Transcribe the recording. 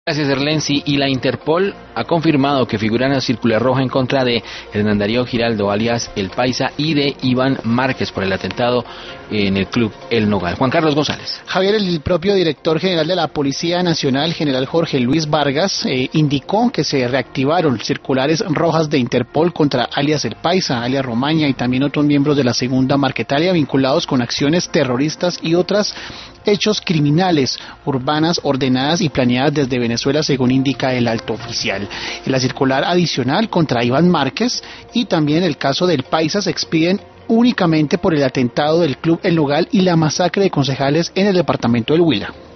Gracias, Erlensi. Y la Interpol ha confirmado que figura en la circular roja en contra de Hernán Darío Giraldo, alias El Paisa, y de Iván Márquez por el atentado en el club El Nogal. Juan Carlos González. Javier, el propio director general de la Policía Nacional, general Jorge Luis Vargas, indicó que se reactivaron circulares rojas de Interpol contra alias El Paisa, alias Romaña y también otros miembros de la Segunda Marquetalia vinculados con acciones terroristas y otras hechos criminales urbanas ordenadas y planeadas desde Venezuela, según indica el alto oficial. En la circular adicional contra Iván Márquez y también el caso del Paisa se expiden únicamente por el atentado del club El Nogal y la masacre de concejales en el departamento del Huila.